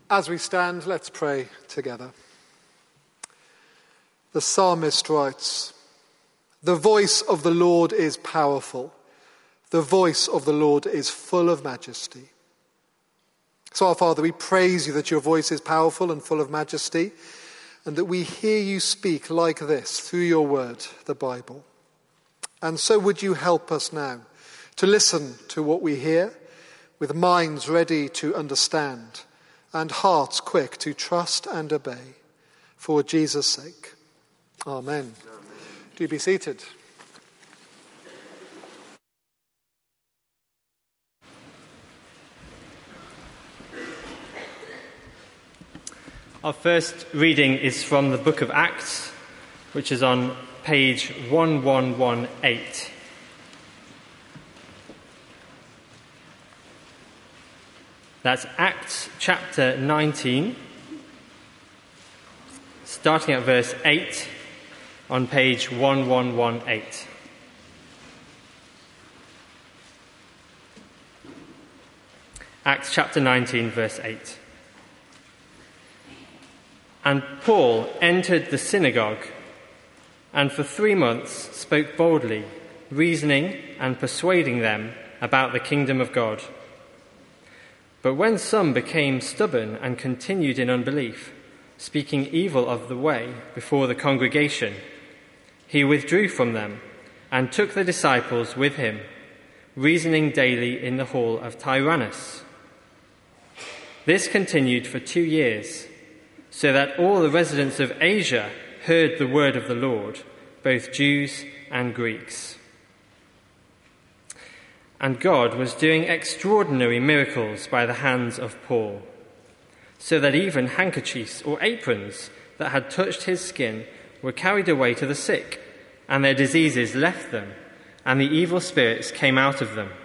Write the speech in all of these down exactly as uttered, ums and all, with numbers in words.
As we stand, let's pray together. The psalmist writes, "The voice of the Lord is powerful. The voice of the Lord is full of majesty." So, our Father, we praise you that your voice is powerful and full of majesty, and that we hear you speak like this through your word, the Bible. And so would you help us now to listen to what we hear, with minds ready to understand and hearts quick to trust and obey, for Jesus' sake. Amen. Amen. Do be seated. Our first reading is from the book of Acts, which is on page eleven eighteen. That's Acts chapter nineteen, starting at verse eight on page eleven eighteen. Acts chapter nineteen, verse eight. And Paul entered the synagogue and for three months spoke boldly, reasoning and persuading them about the kingdom of God. But when some became stubborn and continued in unbelief, speaking evil of the way before the congregation, he withdrew from them and took the disciples with him, reasoning daily in the hall of Tyrannus. This continued for two years, so that all the residents of Asia heard the word of the Lord, both Jews and Greeks. And God was doing extraordinary miracles by the hands of Paul, so that even handkerchiefs or aprons that had touched his skin were carried away to the sick, and their diseases left them, and the evil spirits came out of them.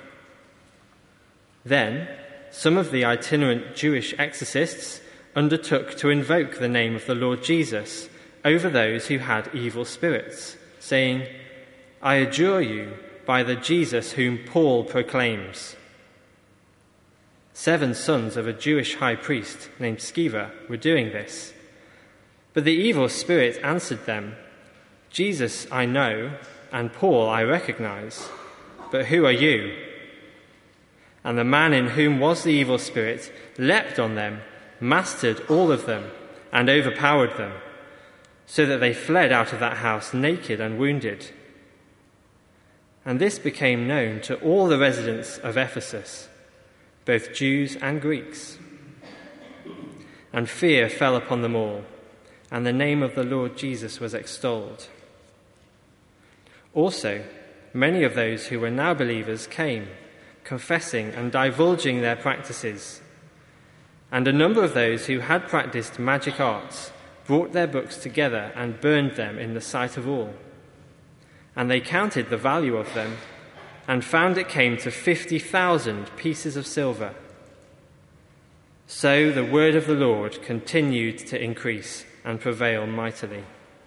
Then some of the itinerant Jewish exorcists undertook to invoke the name of the Lord Jesus over those who had evil spirits, saying, "I adjure you by the Jesus whom Paul proclaims." Seven sons of a Jewish high priest named Sceva were doing this. But the evil spirit answered them, "Jesus I know, and Paul I recognize, but who are you?" And the man in whom was the evil spirit leapt on them, mastered all of them, and overpowered them, so that they fled out of that house naked and wounded. And this became known to all the residents of Ephesus, both Jews and Greeks. And fear fell upon them all, and the name of the Lord Jesus was extolled. Also, many of those who were now believers came, confessing and divulging their practices. And a number of those who had practiced magic arts brought their books together and burned them in the sight of all. And they counted the value of them and found it came to fifty thousand pieces of silver. So the word of the Lord continued to increase and prevail mightily.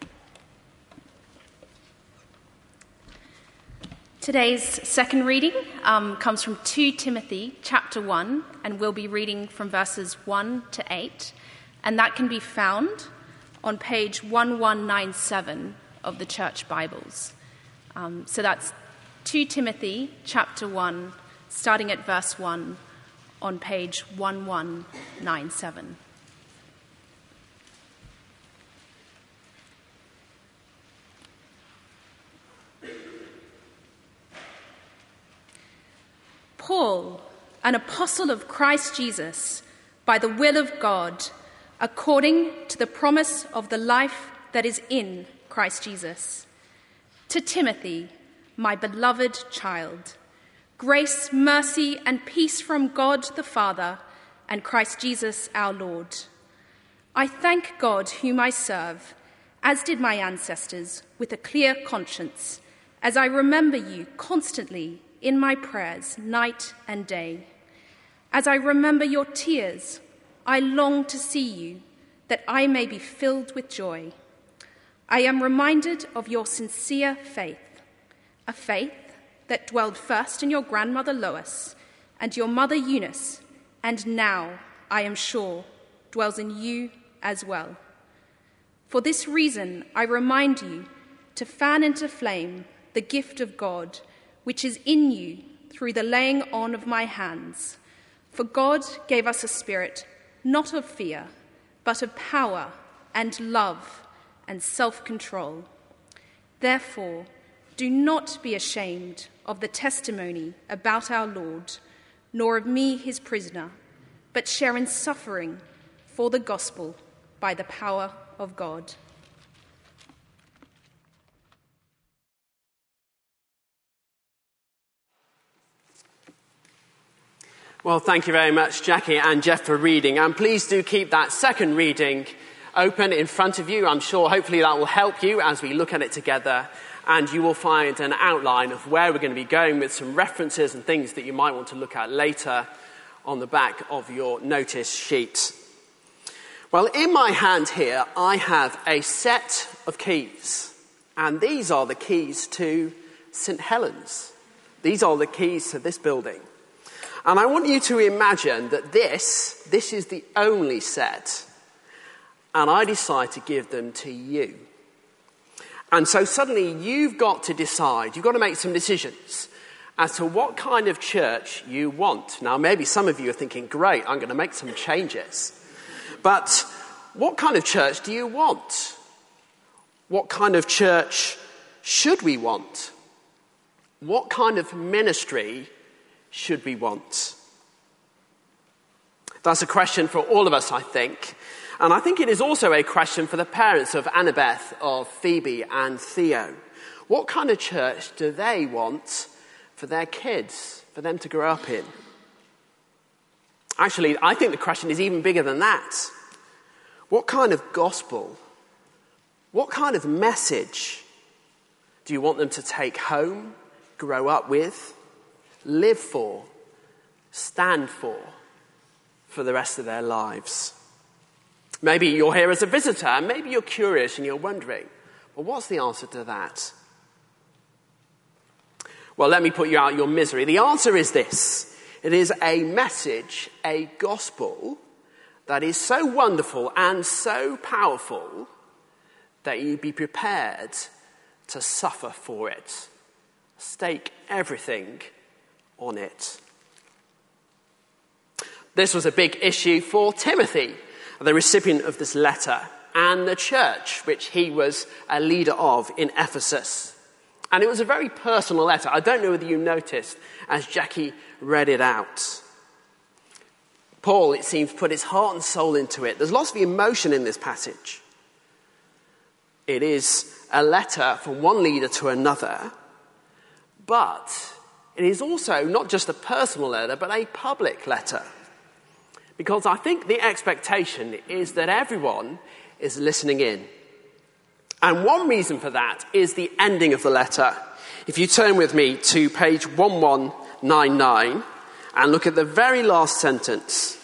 Today's second reading um, comes from Second Timothy chapter one, and we'll be reading from verses one to eight, and that can be found on page eleven ninety-seven of the Church Bibles. Um, so that's Second Timothy chapter one, starting at verse one on page eleven ninety-seven. Paul, an apostle of Christ Jesus, by the will of God, according to the promise of the life that is in Christ Jesus. To Timothy, my beloved child, grace, mercy, and peace from God the Father and Christ Jesus our Lord. I thank God whom I serve, as did my ancestors, with a clear conscience, as I remember you constantly in my prayers night and day. As I remember your tears, I long to see you, that I may be filled with joy. I am reminded of your sincere faith, a faith that dwelled first in your grandmother Lois and your mother Eunice, and now, I am sure, dwells in you as well. For this reason, I remind you to fan into flame the gift of God, which is in you through the laying on of my hands. For God gave us a spirit, not of fear, but of power and love and self-control. Therefore, do not be ashamed of the testimony about our Lord, nor of me, his prisoner, but share in suffering for the gospel by the power of God. Well, thank you very much, Jackie and Jeff, for reading. And please do keep that second reading open in front of you. I'm sure hopefully that will help you as we look at it together. And you will find an outline of where we're going to be going with some references and things that you might want to look at later on the back of your notice sheet. Well, in my hand here, I have a set of keys. And these are the keys to Saint Helens. These are the keys to this building. And I want you to imagine that this, this is the only set, and I decide to give them to you. And so suddenly you've got to decide, you've got to make some decisions as to what kind of church you want. Now, maybe some of you are thinking, great, I'm going to make some changes. But what kind of church do you want? What kind of church should we want? What kind of ministry should we want? That's a question for all of us, I think. And I think it is also a question for the parents of Annabeth, of Phoebe and Theo. What kind of church do they want for their kids, for them to grow up in? Actually, I think the question is even bigger than that. What kind of gospel, what kind of message do you want them to take home, grow up with, live for, stand for, for the rest of their lives? Maybe you're here as a visitor, and maybe you're curious and you're wondering, well, what's the answer to that? Well, let me put you out of your misery. The answer is this. It is a message, a gospel, that is so wonderful and so powerful that you'd be prepared to suffer for it. Stake everything on it. This was a big issue for Timothy, the recipient of this letter, and the church which he was a leader of in Ephesus. And it was a very personal letter. I don't know whether you noticed as Jackie read it out. Paul, it seems, put his heart and soul into it. There's lots of emotion in this passage. It is a letter from one leader to another, but it is also not just a personal letter, but a public letter. Because I think the expectation is that everyone is listening in. And one reason for that is the ending of the letter. If you turn with me to page eleven ninety-nine and look at the very last sentence.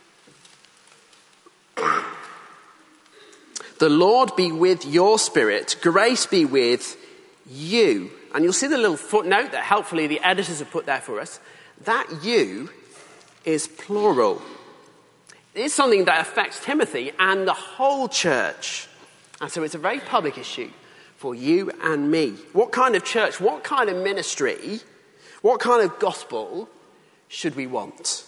The Lord be with your spirit, grace be with you. And you'll see the little footnote that helpfully the editors have put there for us. That you is plural. It is something that affects Timothy and the whole church. And so it's a very public issue for you and me. What kind of church, what kind of ministry, what kind of gospel should we want?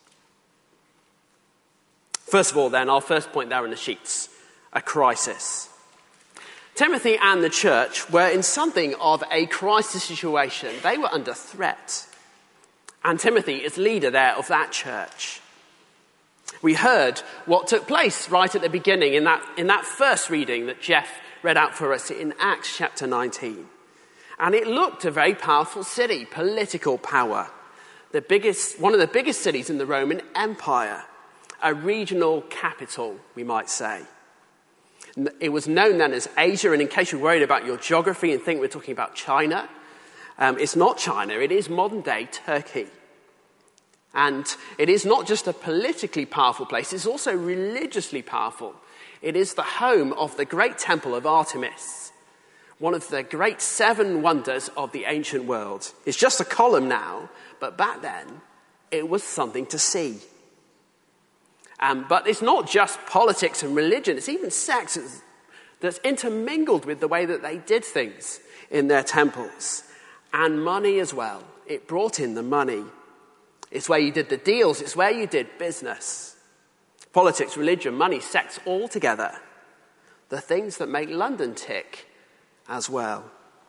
First of all, then, our first point there in the sheets, a crisis. Timothy and the church were in something of a crisis situation. They were under threat. And Timothy is leader there of that church. We heard what took place right at the beginning in that, in that first reading that Jeff read out for us in Acts chapter nineteen. And it looked a very powerful city, political power. The biggest, one of the biggest cities in the Roman Empire. A regional capital, we might say. It was known then as Asia, and in case you're worried about your geography and think we're talking about China, um, it's not China, it is modern-day Turkey. And it is not just a politically powerful place, it's also religiously powerful. It is the home of the great temple of Artemis, one of the great seven wonders of the ancient world. It's just a column now, but back then, it was something to see. Um, but it's not just politics and religion, it's even sex that's intermingled with the way that they did things in their temples. And money as well. It brought in the money. It's where you did the deals, it's where you did business. Politics, religion, money, sex, all together. The things that make London tick as well.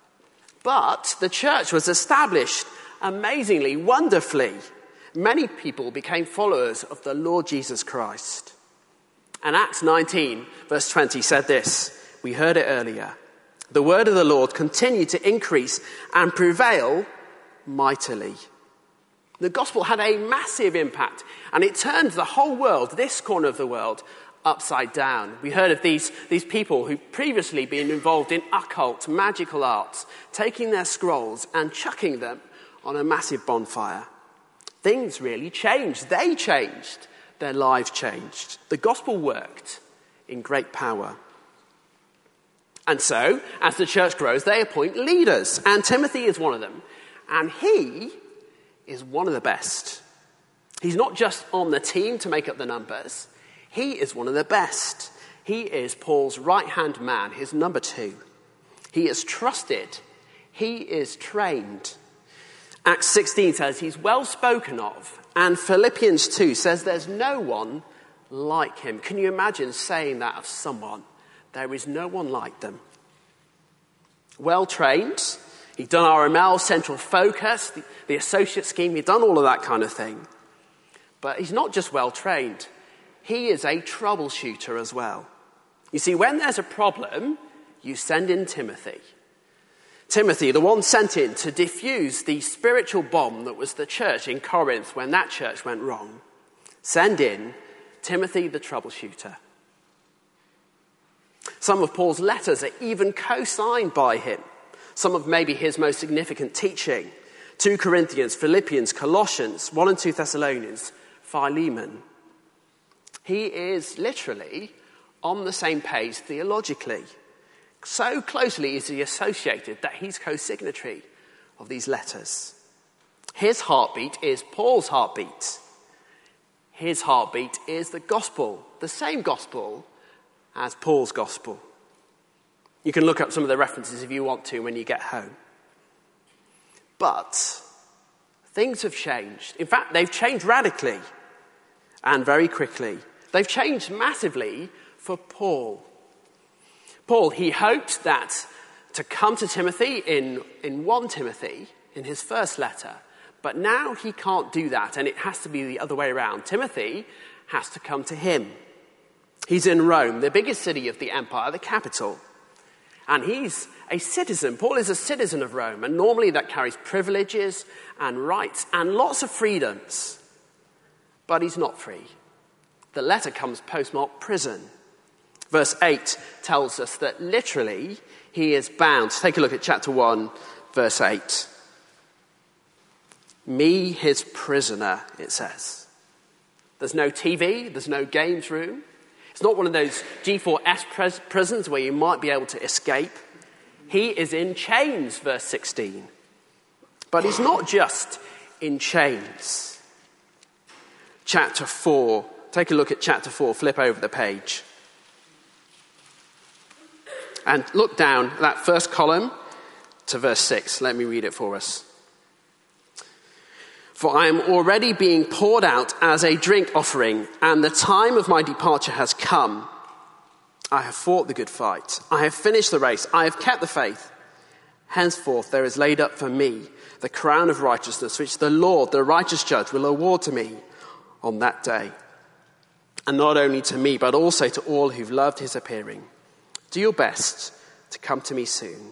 But the church was established amazingly, wonderfully. Many people became followers of the Lord Jesus Christ. And Acts nineteen, verse twenty said this. We heard it earlier. The word of the Lord continued to increase and prevail mightily. The gospel had a massive impact, and it turned the whole world, this corner of the world, upside down. We heard of these, these people who'd previously been involved in occult, magical arts, taking their scrolls and chucking them on a massive bonfire. Things really changed. They changed. Their lives changed. The gospel worked in great power. And so, as the church grows, they appoint leaders, and Timothy is one of them. And he is one of the best. He's not just on the team to make up the numbers. He is one of the best. He is Paul's right-hand man, his number two. He is trusted. He is trained. Acts sixteen says he's well spoken of. And Philippians two says there's no one like him. Can you imagine saying that of someone? There is no one like them. Well trained. He'd done R M L, Central Focus, the, the associate scheme. He'd done all of that kind of thing. But he's not just well trained. He is a troubleshooter as well. You see, when there's a problem, you send in Timothy. Timothy, the one sent in to diffuse the spiritual bomb that was the church in Corinth when that church went wrong. Send in Timothy, the troubleshooter. Some of Paul's letters are even co-signed by him. Some of maybe his most significant teaching. Second Corinthians, Philippians, Colossians, First and Second Thessalonians, Philemon. He is literally on the same page theologically. So closely is he associated that he's co-signatory of these letters. His heartbeat is Paul's heartbeat. His heartbeat is the gospel, the same gospel as Paul's gospel. You can look up some of the references if you want to when you get home. But things have changed. In fact, they've changed radically and very quickly. They've changed massively for Paul. Paul, he hoped that to come to Timothy in, in First Timothy, in his first letter, but now he can't do that, and it has to be the other way around. Timothy has to come to him. He's in Rome, the biggest city of the empire, the capital. And he's a citizen. Paul is a citizen of Rome, and normally that carries privileges and rights and lots of freedoms. But he's not free. The letter comes postmarked prison. Verse eight tells us that literally he is bound. Take a look at chapter one, verse eight. Me, his prisoner, it says. There's no T V, there's no games room. It's not one of those G four S pres- prisons where you might be able to escape. He is in chains, verse sixteen. But he's not just in chains. Chapter four. Take a look at chapter four. Flip over the page. And look down that first column to verse six. Let me read it for us. For I am already being poured out as a drink offering, and the time of my departure has come. I have fought the good fight. I have finished the race. I have kept the faith. Henceforth there is laid up for me the crown of righteousness, which the Lord, the righteous judge, will award to me on that day. And not only to me, but also to all who've loved his appearing. Do your best to come to me soon.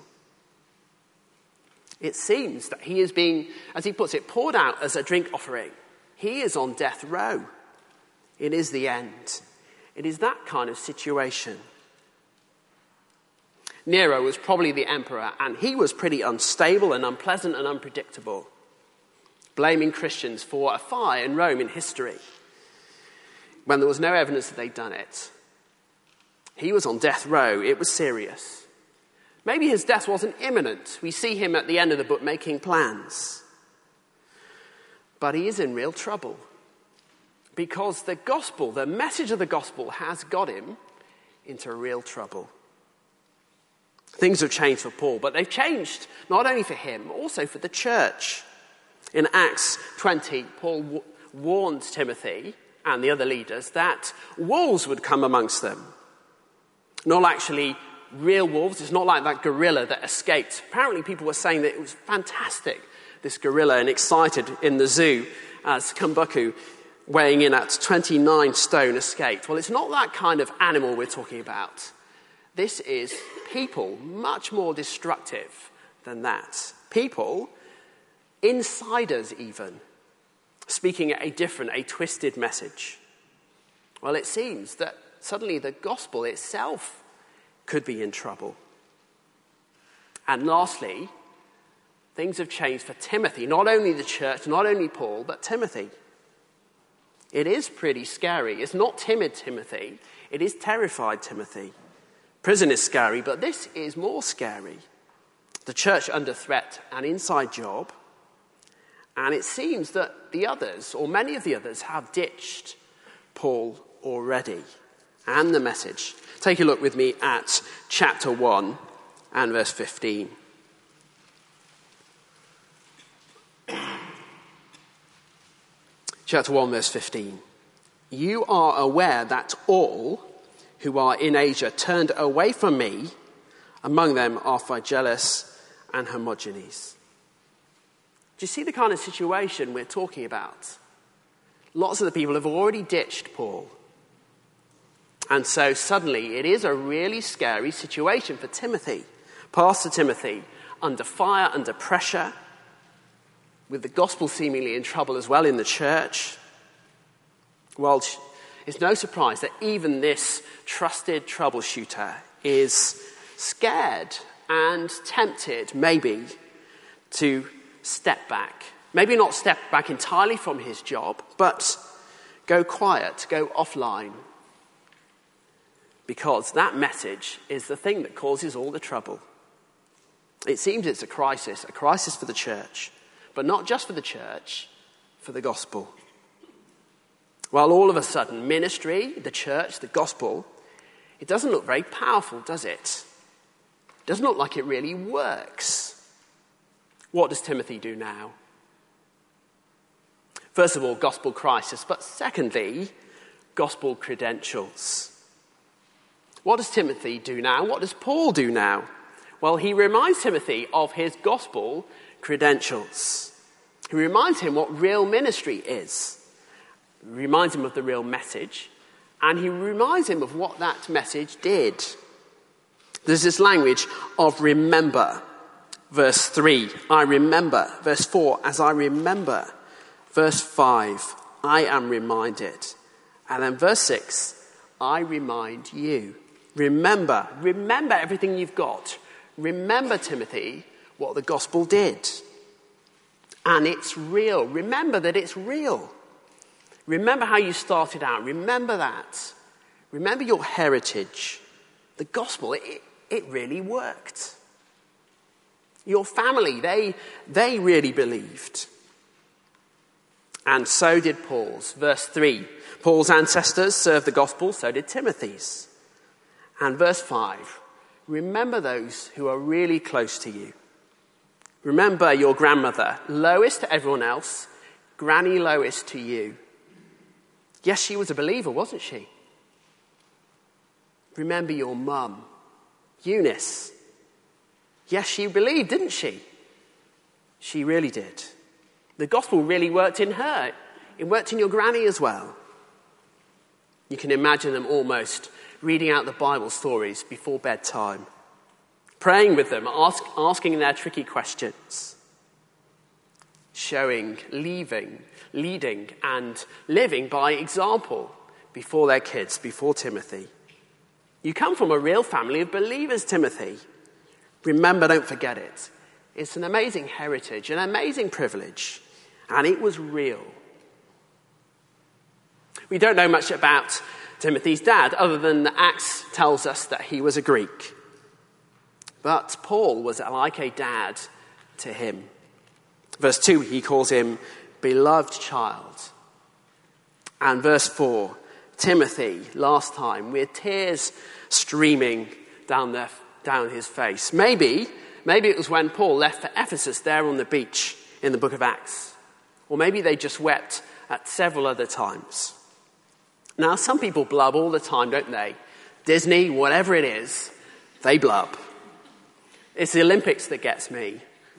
It seems that he is being, as he puts it, poured out as a drink offering. He is on death row. It is the end. It is that kind of situation. Nero was probably the emperor, and he was pretty unstable and unpleasant and unpredictable, blaming Christians for a fire in Rome in history when there was no evidence that they'd done it. He was on death row. It was serious. Maybe his death wasn't imminent. We see him at the end of the book making plans. But he is in real trouble. because the gospel, the message of the gospel, has got him into real trouble. Things have changed for Paul, but they've changed not only for him, also for the church. In Acts twenty, Paul w- warned Timothy and the other leaders that wolves would come amongst them. Not actually real wolves. It's not like that gorilla that escaped. Apparently people were saying that it was fantastic, this gorilla, and excited in the zoo as Kumbaku, weighing in at twenty-nine stone, escaped. Well, it's not that kind of animal we're talking about. This is people much more destructive than that. People, insiders even, speaking a different, a twisted message. Well, it seems that suddenly the gospel itself could be in trouble. And lastly, things have changed for Timothy. Not only the church, not only Paul, but Timothy. It is pretty scary. It's not timid Timothy. It is terrified Timothy. Prison is scary, but this is more scary. The church under threat, an inside job. And it seems that the others, or many of the others, have ditched Paul already and the message. Take a look with me at chapter one and verse fifteen. Chapter one, verse fifteen. You are aware that all who are in Asia turned away from me. Among them are Phygellus and Hermogenes. Do you see the kind of situation we're talking about? Lots of the people have already ditched Paul. And so suddenly it is a really scary situation for Timothy. Pastor Timothy, under fire, under pressure, with the gospel seemingly in trouble as well in the church. Well, it's no surprise that even this trusted troubleshooter is scared and tempted, maybe, to step back. Maybe not step back entirely from his job, but go quiet, go offline. Because that message is the thing that causes all the trouble. It seems it's a crisis, a crisis for the church. But not just for the church, for the gospel. Well, all of a sudden, ministry, the church, the gospel, it doesn't look very powerful, does it? It doesn't look like it really works. What does Timothy do now? First of all, gospel crisis, but secondly, gospel credentials. What does Timothy do now? What does Paul do now? Well, he reminds Timothy of his gospel credentials. He reminds him what real ministry is. He reminds him of the real message. And he reminds him of what that message did. There's this language of remember. Verse three, I remember. Verse four, as I remember. Verse five, I am reminded. And then verse six, I remind you. Remember. Remember everything you've got. Remember, Timothy, what the gospel did. And it's real. Remember that it's real. Remember how you started out. Remember that. Remember your heritage. The gospel, it, it really worked. Your family, they, they really believed. And so did Paul's. Verse three, Paul's ancestors served the gospel, so did Timothy's. And verse five, remember those who are really close to you. Remember your grandmother, Lois to everyone else, Granny Lois to you. Yes, she was a believer, wasn't she? Remember your mum, Eunice. Yes, she believed, didn't she? She really did. The gospel really worked in her. It worked in your granny as well. You can imagine them almost reading out the Bible stories before bedtime, praying with them, ask, asking their tricky questions, showing, leaving, leading, and living by example before their kids, before Timothy. You come from a real family of believers, Timothy. Remember, don't forget it. It's an amazing heritage, an amazing privilege, and it was real. We don't know much about Timothy's dad, other than that Acts tells us that he was a Greek. But Paul was like a dad to him. Verse two, he calls him beloved child. And verse four, Timothy, last time, with tears streaming down their, down his face. Maybe, maybe it was when Paul left for Ephesus there on the beach in the book of Acts. Or maybe they just wept at several other times. Now, some people blub all the time, don't they? Disney, whatever it is, they blub. It's the Olympics that gets me.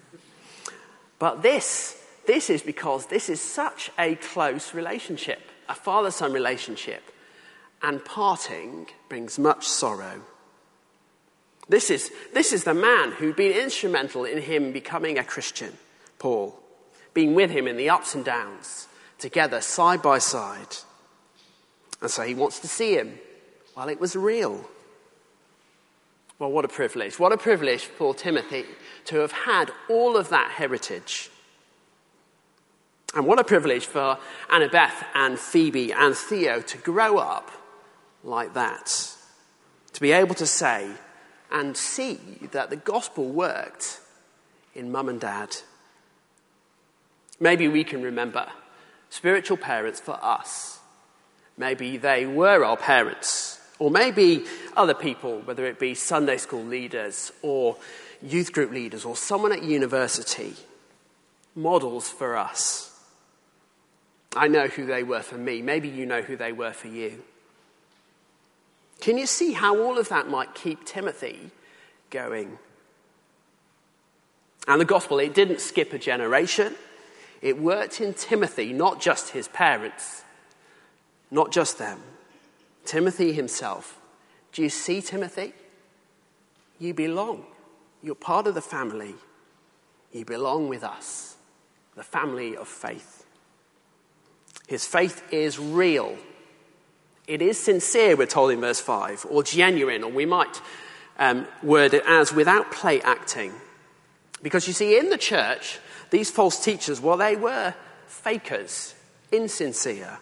But this, this is because this is such a close relationship, a father-son relationship, and parting brings much sorrow. This is, this is the man who'd been instrumental in him becoming a Christian, Paul, being with him in the ups and downs, together, side by side. And so he wants to see him while it was real. Well, what a privilege. What a privilege for Timothy to have had all of that heritage. And what a privilege for Annabeth and Phoebe and Theo to grow up like that. To be able to say and see that the gospel worked in mum and dad. Maybe we can remember spiritual parents for us. Maybe they were our parents. Or maybe other people, whether it be Sunday school leaders or youth group leaders or someone at university, models for us. I know who they were for me. Maybe you know who they were for you. Can you see how all of that might keep Timothy going? And the gospel, it didn't skip a generation. It worked in Timothy, not just his parents, not just them. Timothy himself. Do you see Timothy? You belong. You're part of the family. You belong with us, the family of faith. His faith is real. It is sincere, we're told in verse five, or genuine, or we might um, word it as without play acting. Because you see, in the church, these false teachers, well, they were fakers, insincere.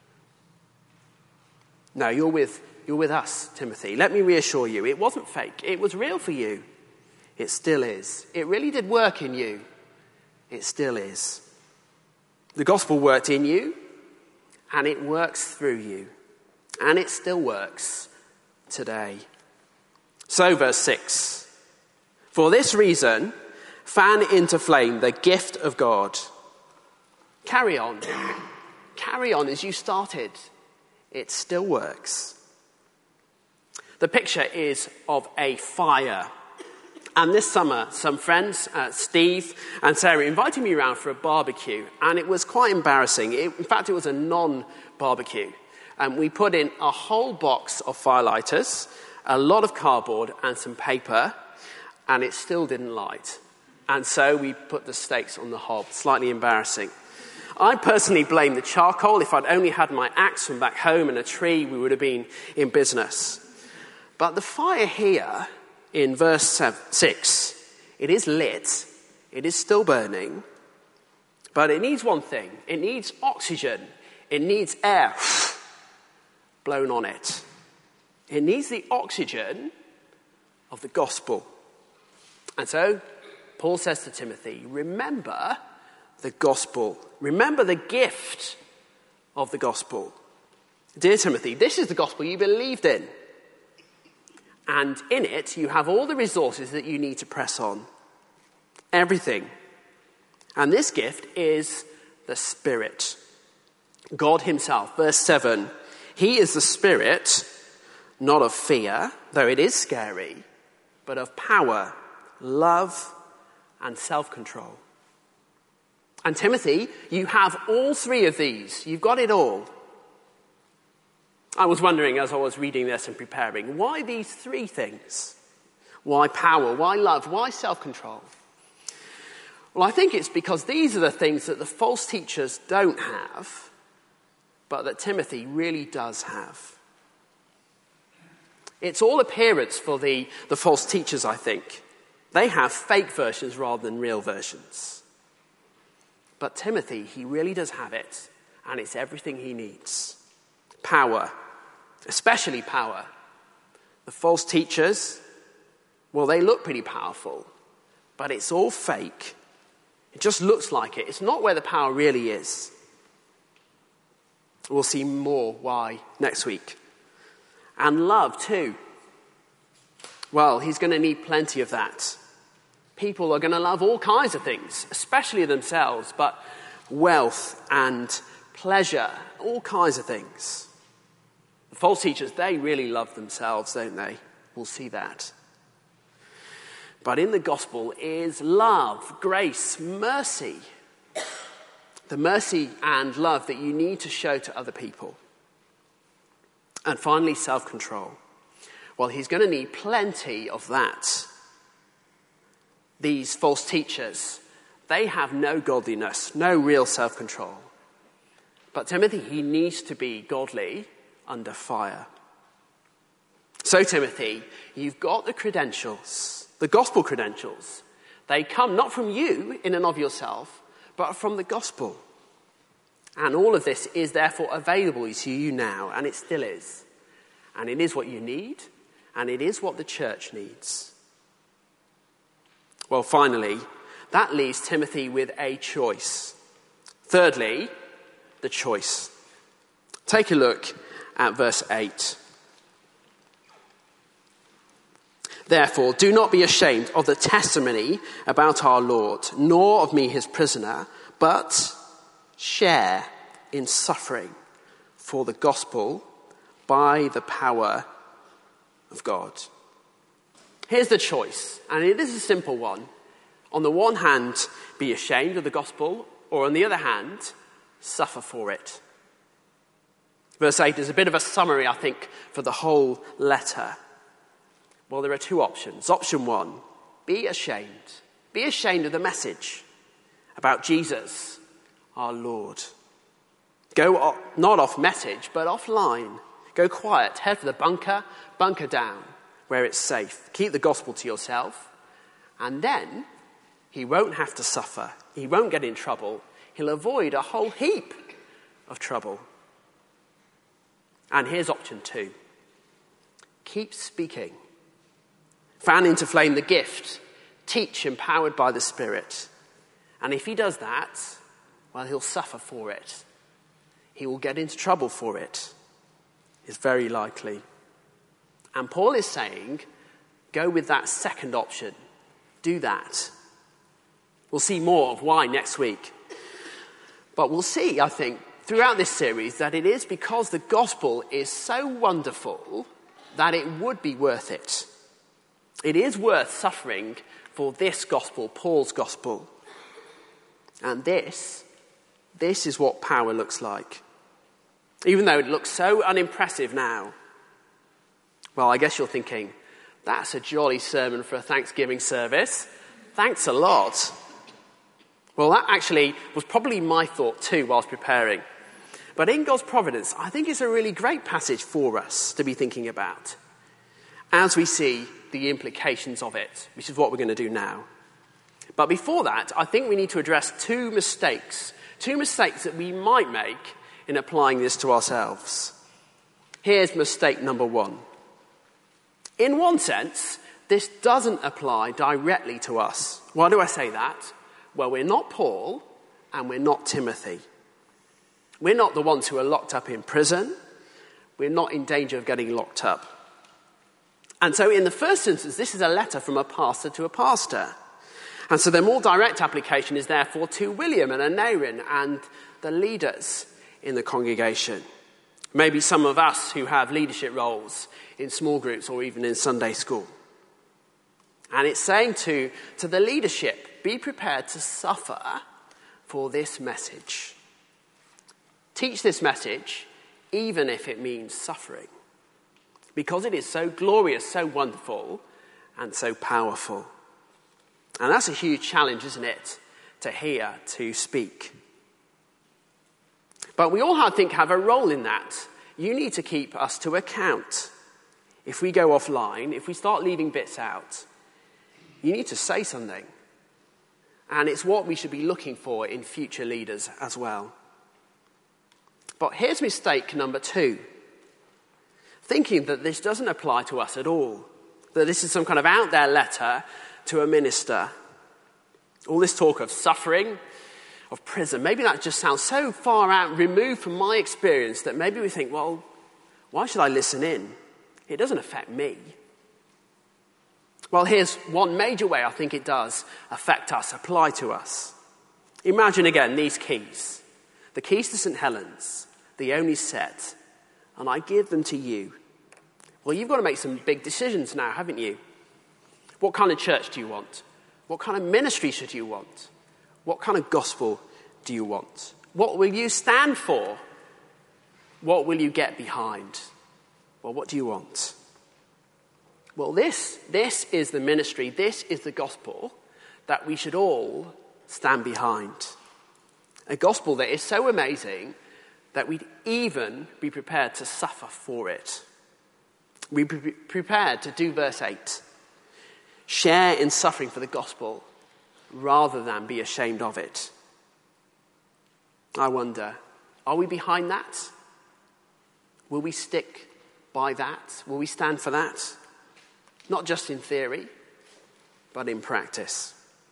No, you're with, you're with us, Timothy. Let me reassure you, it wasn't fake. It was real for you. It still is. It really did work in you. It still is. The gospel worked in you, and it works through you. And it still works today. So, verse six. For this reason, fan into flame the gift of God. Carry on. Carry on as you started. It still works. The picture is of a fire. And this summer, some friends, uh, Steve and Sarah, invited me around for a barbecue. And it was quite embarrassing. It, in fact, it was a non-barbecue. And we put in a whole box of firelighters, a lot of cardboard and some paper, and it still didn't light. And so we put the stakes on the hob. Slightly embarrassing. I personally blame the charcoal. If I'd only had my axe from back home and a tree, we would have been in business. But the fire here in verse seven, six, it is lit, it is still burning, but it needs one thing. It needs oxygen. It needs air blown on it. It needs the oxygen of the gospel. And so Paul says to Timothy, remember the gospel. Remember the gift of the gospel. Dear Timothy, this is the gospel you believed in. And in it, you have all the resources that you need to press on. Everything. And this gift is the Spirit. God himself. Verse seven. He is the Spirit, not of fear, though it is scary, but of power, love, and self-control. And Timothy, you have all three of these. You've got it all. I was wondering as I was reading this and preparing, why these three things? Why power? Why love? Why self-control? Well, I think it's because these are the things that the false teachers don't have, but that Timothy really does have. It's all appearance for the, the false teachers, I think. They have fake versions rather than real versions. But Timothy, he really does have it, and it's everything he needs. Power, especially power. The false teachers, well, they look pretty powerful, but it's all fake. It just looks like it. It's not where the power really is. We'll see more why next week. And love too. Well, he's going to need plenty of that. People are going to love all kinds of things, especially themselves, but wealth and pleasure, all kinds of things. The false teachers, they really love themselves, don't they? We'll see that. But in the gospel is love, grace, mercy. The mercy and love that you need to show to other people. And finally, self-control. Well, he's going to need plenty of that. These false teachers, they have no godliness, no real self-control. But Timothy, he needs to be godly under fire. So, Timothy, you've got the credentials, the gospel credentials. They come not from you in and of yourself, but from the gospel. And all of this is therefore available to you now, and it still is. And it is what you need, and it is what the church needs. Well, finally, that leaves Timothy with a choice. Thirdly, the choice. Take a look at verse eight. Therefore, do not be ashamed of the testimony about our Lord, nor of me his prisoner, but share in suffering for the gospel by the power of God. Here's the choice, and it is a simple one. On the one hand, be ashamed of the gospel, or on the other hand, suffer for it. Verse eight is a bit of a summary, I think, for the whole letter. Well, there are two options. Option one, be ashamed. Be ashamed of the message about Jesus, our Lord. Go off, not off message, but offline. Go quiet. Head for the bunker, bunker down where it's safe. Keep the gospel to yourself. And then he won't have to suffer. He won't get in trouble. He'll avoid a whole heap of trouble. And here's option two. Keep speaking. Fan into flame the gift. Teach empowered by the Spirit. And if he does that, well, he'll suffer for it. He will get into trouble for it. It's very likely. And Paul is saying, go with that second option. Do that. We'll see more of why next week. But we'll see, I think, throughout this series that it is because the gospel is so wonderful that it would be worth it. It is worth suffering for this gospel, Paul's gospel. And this, this is what power looks like. Even though it looks so unimpressive now. Well, I guess you're thinking, that's a jolly sermon for a Thanksgiving service. Thanks a lot. Well, that actually was probably my thought too whilst preparing. But in God's providence, I think it's a really great passage for us to be thinking about as we see the implications of it, which is what we're going to do now. But before that, I think we need to address two mistakes, two mistakes that we might make in applying this to ourselves. Here's mistake number one. In one sense, this doesn't apply directly to us. Why do I say that? Well, we're not Paul and we're not Timothy. We're not the ones who are locked up in prison. We're not in danger of getting locked up. And so in the first instance, this is a letter from a pastor to a pastor. And so the more direct application is therefore to William and Aneurin and the leaders in the congregation. Maybe some of us who have leadership roles in small groups or even in Sunday school. And it's saying to, to the leadership, be prepared to suffer for this message. Teach this message, even if it means suffering. Because it is so glorious, so wonderful, and so powerful. And that's a huge challenge, isn't it? To hear, to speak. But we all, I think, have a role in that. You need to keep us to account. If we go offline, if we start leaving bits out, you need to say something. And it's what we should be looking for in future leaders as well. But here's mistake number two. Thinking that this doesn't apply to us at all. That this is some kind of out there letter to a minister. All this talk of suffering, of prison. Maybe that just sounds so far out, removed from my experience, that maybe we think, well, why should I listen in? It doesn't affect me. Well, here's one major way I think it does affect us, apply to us. Imagine again these keys. The keys to Saint Helens, the only set, and I give them to you. Well, you've got to make some big decisions now, haven't you? What kind of church do you want? What kind of ministry should you want? What kind of gospel do you want? What will you stand for? What will you get behind? Well, what do you want? Well, this, this is the ministry, this is the gospel that we should all stand behind. A gospel that is so amazing that we'd even be prepared to suffer for it. We'd be prepared to do verse eight. Share in suffering for the gospel rather than be ashamed of it. I wonder, are we behind that? Will we stick by that? Will we stand for that? Not just in theory, but in practice.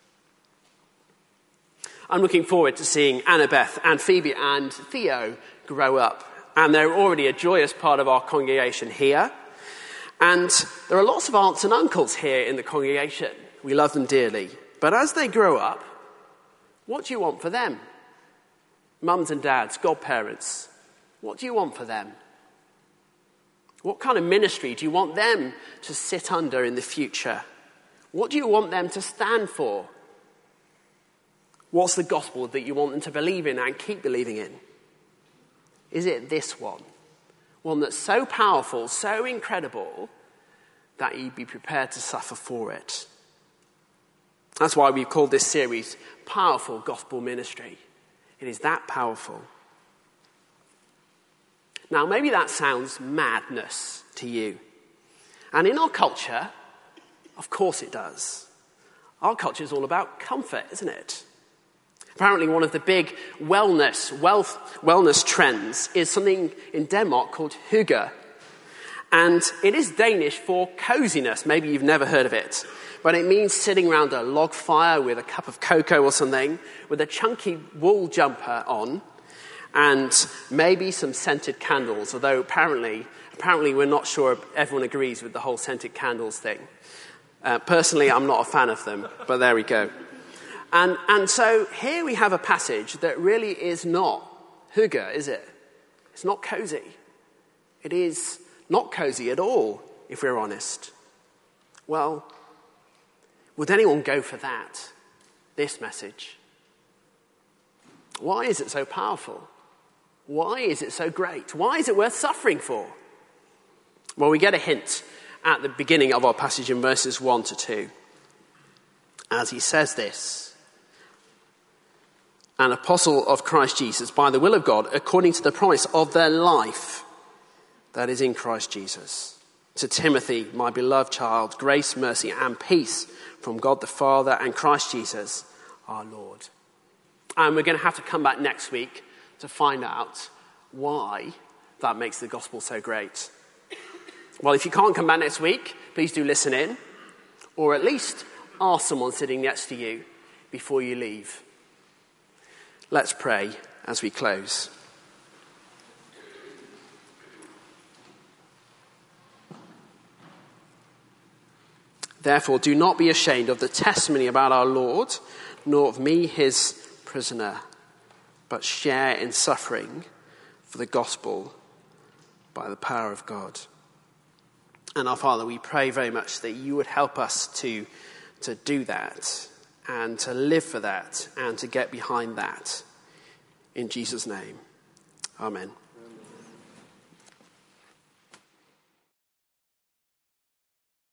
I'm looking forward to seeing Annabeth and Phoebe and Theo grow up. And they're already a joyous part of our congregation here. And there are lots of aunts and uncles here in the congregation. We love them dearly. But as they grow up, what do you want for them? Mums and dads, godparents, what do you want for them? What kind of ministry do you want them to sit under in the future? What do you want them to stand for? What's the gospel that you want them to believe in and keep believing in? Is it this one? One that's so powerful, so incredible, that you'd be prepared to suffer for it. That's why we've called this series Powerful Gospel Ministry. It is that powerful. Now, maybe that sounds madness to you. And in our culture, of course it does. Our culture is all about comfort, isn't it? Apparently one of the big wellness, wealth, wellness trends is something in Denmark called hygge. And it is Danish for coziness. Maybe you've never heard of it. But it means sitting around a log fire with a cup of cocoa or something, with a chunky wool jumper on, and maybe some scented candles, although apparently, apparently we're not sure everyone agrees with the whole scented candles thing. Uh, personally, I'm not a fan of them, but there we go. And, and so here we have a passage that really is not hygge, is it? It's not cozy. It is not cozy at all, if we're honest. Well, would anyone go for that, this message? Why is it so powerful? Why is it so great? Why is it worth suffering for? Well, we get a hint at the beginning of our passage in verses one to two. As he says this, an apostle of Christ Jesus, by the will of God, according to the promise of their life that is in Christ Jesus. To Timothy, my beloved child, grace, mercy, and peace from God the Father and Christ Jesus, our Lord. And we're going to have to come back next week to find out why that makes the gospel so great. Well, if you can't come back next week, please do listen in, or at least ask someone sitting next to you before you leave. Let's pray as we close. Therefore, do not be ashamed of the testimony about our Lord, nor of me, his prisoner, but share in suffering for the gospel by the power of God. And our Father, we pray very much that you would help us to, to do that and to live for that and to get behind that. In Jesus' name, amen.